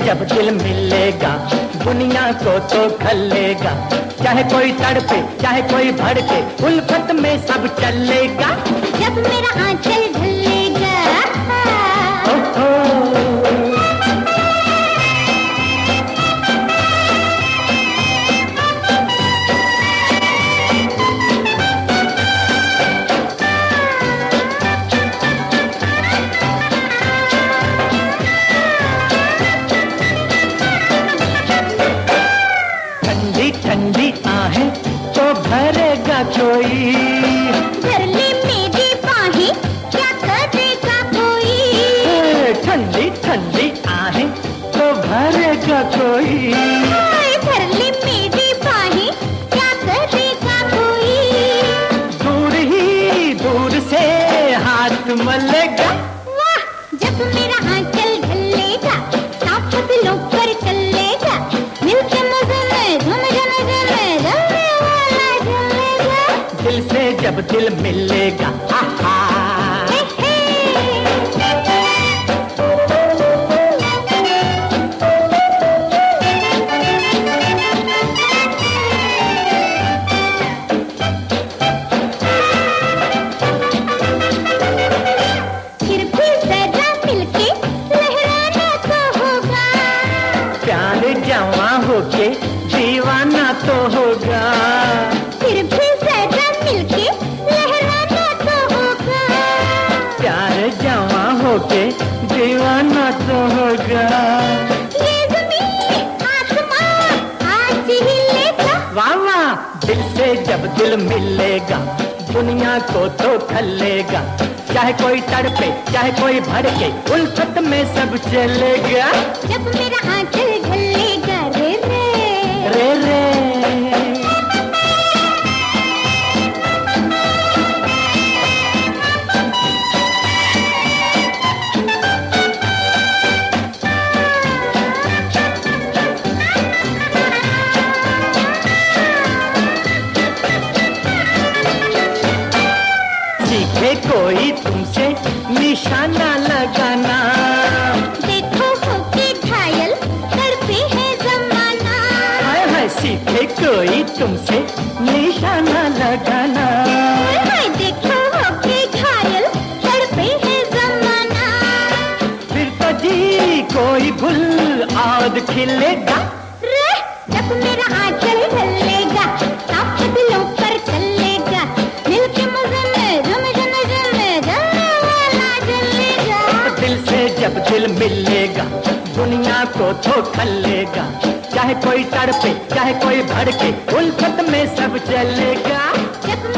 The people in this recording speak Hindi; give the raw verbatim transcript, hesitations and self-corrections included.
जब दिल मिलेगा दुनिया को तो खलेगा। चाहे कोई तड़पे चाहे कोई भड़के उल्फत में सब चलेगा। जब मेरा आंचल ढलेगा ओ, ओ, ठंडी आहें तो भरेगा कोई। भर ले मेरी बाहें क्या करेगा कोई। ठंडी ठंडी आहें तो भरेगा कोई। भर ले मेरी बाहें क्या करेगा कोई। दूर ही दूर से हाथ मलेगा। वाह जब मेरा आंचल ढलेगा सांप दिलों पर चलेगा। मिलके मजे में झूम झूम दिल से जब दिल मिलेगा। आहा फिर भी जरा मिलके लहराना तो होगा। प्यार जवां होके दीवाना तो होगा। फिर भी जरा मिलके लहराना तो होगा। प्यार जवां होके दीवाना तो होगा। ये ज़मीन आसमां आज हिलेगा। वाह वाह दिल से जब दिल मिलेगा दुनिया को तो खलेगा। चाहे कोई तड़पे चाहे कोई भड़के उल्फत में सब चलेगा। जब मेरा आंचल ढलेगा रे रे रे रे सीखे कोई तुमसे निशाना लगाना। देखो होके घायल तड़पे है ज़माना। हाय हाय सीखे कोई तुमसे निशाना लगाना। हाय देखो होके घायल तड़पे है ज़माना। फिर तो जी कोई गुल और खिलेगा। रे जब मेरा आंचल ढलेगा सांप दिलों पर चलेगा। मिलके मजे में झूम झूम झूम जलने वाला जलेगा। दिल से जब दिल मिलेगा दुनिया को तो खलेगा। चाहे कोई तड़पे चाहे कोई भड़के उल्फत में सब चलेगा। जब